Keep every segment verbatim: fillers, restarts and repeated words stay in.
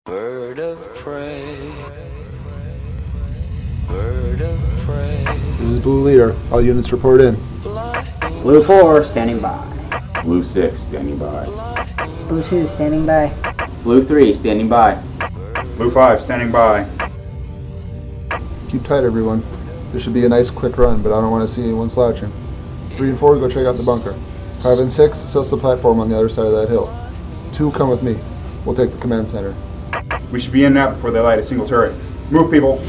Bird of prey, bird of prey. This is Blue Leader. All units report in. Blue four, standing by. Blue six, standing by. Blue two, standing by. Blue three, standing by. Blue five, standing by. Keep tight, everyone. This should be a nice quick run, but I don't want to see anyone slouching. Three and four, go check out the bunker. Five and six, assess the platform on the other side of that hill. Two, come with me. We'll take the command center. We should be in now before they light a single turret. Move, people.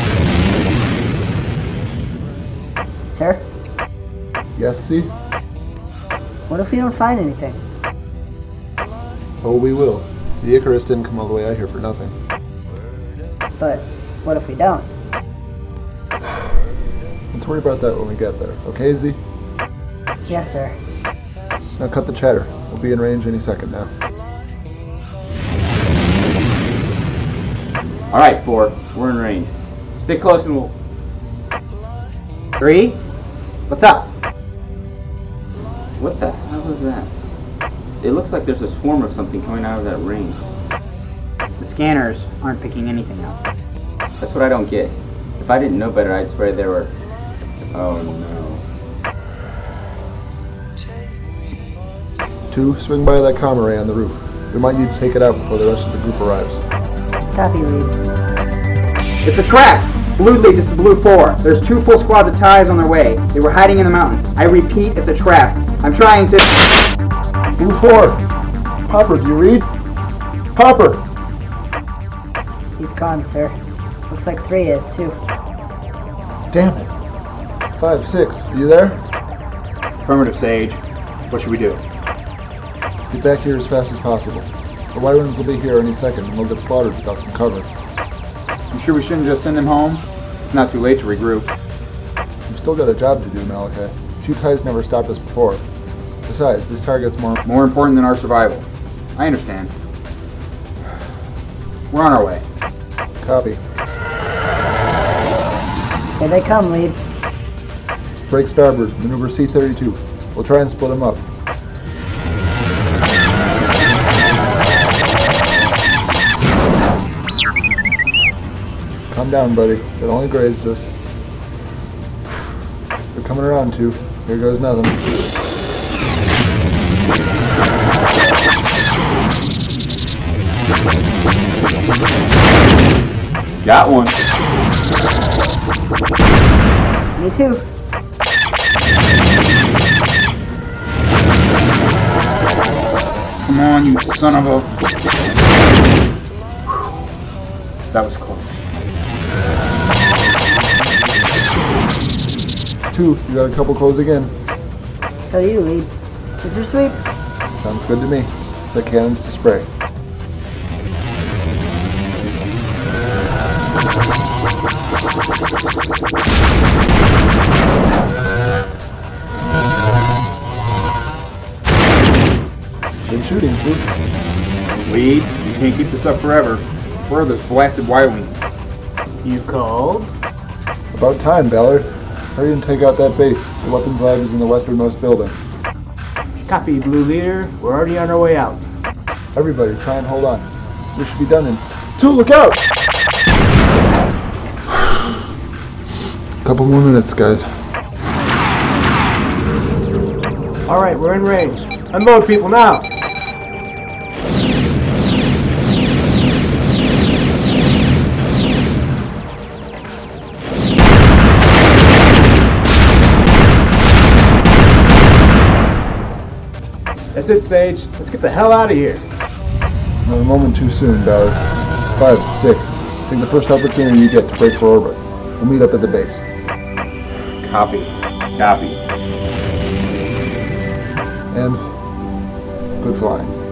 Sir, Yes, see? what if we don't find anything? Oh, we will. The Icarus didn't come all the way out here for nothing. But what if we don't? Let's worry about that when we get there. Okay, Z? Yes, sir. Now cut the chatter. We'll be in range any second now. Alright, four, we're in range. Stick close and we'll... Three? What's up? What the hell is that? It looks like there's a swarm of something coming out of that range. The scanners aren't picking anything up. That's what I don't get. If I didn't know better, I'd swear there were... Oh no. Two, swing by that comm array on the roof. We might need to take it out before the rest of the group arrives. Copy, lead. It's a trap! Blue lead, this is Blue four. There's two full squads of ties on their way. They were hiding in the mountains. I repeat, it's a trap. I'm trying to... Blue four! Popper, do you read? Popper! He's gone, sir. Looks like three is, too. Damn it. Five, six, are you there? Affirmative, Sage. What should we do? Get back here as fast as possible. The Y-Wings will be here any second and they'll get slaughtered without some cover. You sure we shouldn't just send them home? It's not too late to regroup. We've still got a job to do, Malachi. Few ties never stopped us before. Besides, this target's more... More important than our survival. I understand. We're on our way. Copy. Here they come, lead. Break starboard, maneuver C thirty-two. We'll try and split them up. Calm down, buddy. That only grazed us. They're coming around, too. Here goes nothing. Got one. Me too. Come on, you son of a... That was close. Two, you got a couple closing in. So do you, lead. Scissor sweep? Sounds good to me. Set cannons to spray. Good shooting, too. Lead, you can't keep this up forever. Where are those blasted Y-Wings? You called? About time, Ballard. Hurry and take out that base. The weapons lab is in the westernmost building. Copy, Blue Leader. We're already on our way out. Everybody, try and hold on. We should be done in... Two, look out! Couple more minutes, guys. Alright, we're in range. Unload people now! That's it, Sage. Let's get the hell out of here. Not a moment too soon, Ballard. Five, six. Take the first opportunity you get to break for orbit. We'll meet up at the base. Copy. Copy. And good flying.